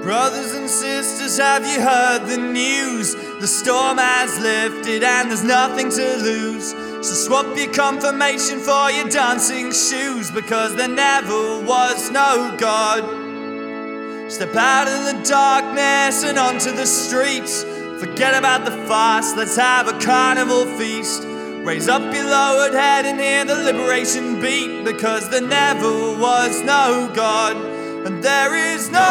Brothers and sisters, have you heard the news? The storm has lifted and there's nothing to lose. So swap your confirmation for your dancing shoes, because there never was no God. Step out of the darkness and onto the streets. Forget about the fast, let's have a carnival feast. Raise up your lowered head and hear the liberation beat, because there never was no God. And there is no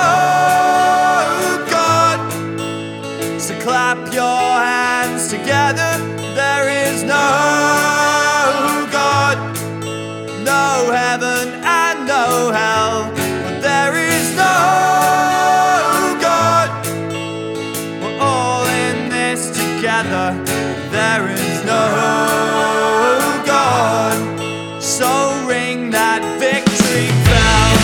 God. So clap your hands together. There is no God, no heaven and no hell. But there is no God. We're all in this together. There is no God. So ring that victory bell.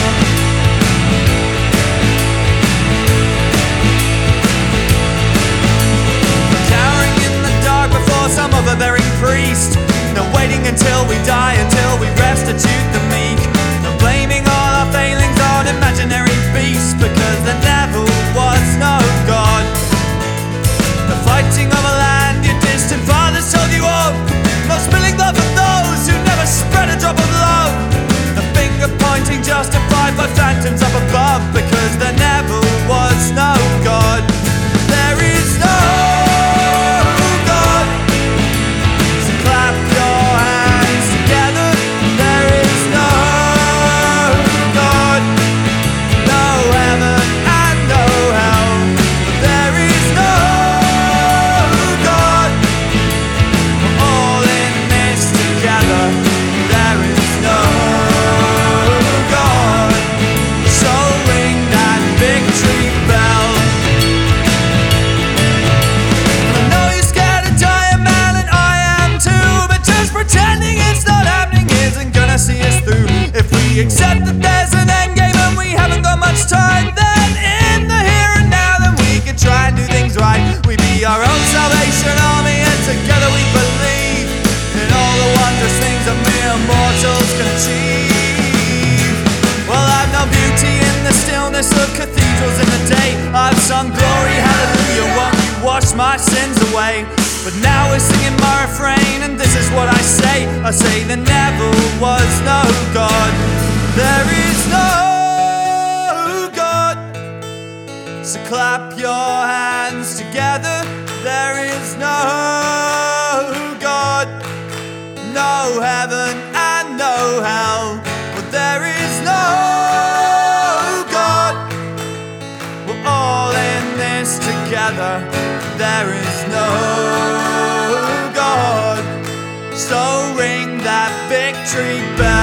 Some overbearing priest. No waiting until we die, until we restitute the meek. No blaming all our failings on imaginary beasts, because there never was no God. The fighting of a land your distant fathers told you of. No spilling blood for those who never spread a drop of love. The finger pointing justified by phantoms up above, because there never was no God. There is no accept that there's an end game and we haven't got much time. Then in the here and now, then we can try and do things right. We be our own Salvation Army, and together we believe in all the wondrous things that mere mortals can achieve. Well, I've no beauty in the stillness of cathedrals in the day. I've sung glory, hallelujah, won't you wash my sins away? But now we're singing my refrain, and this is what I say. I say there never was no God. There is no God. So clap your hands together. There is no God, no heaven and no hell. But there is no God. We're all in this together. There is no God. So ring that victory bell.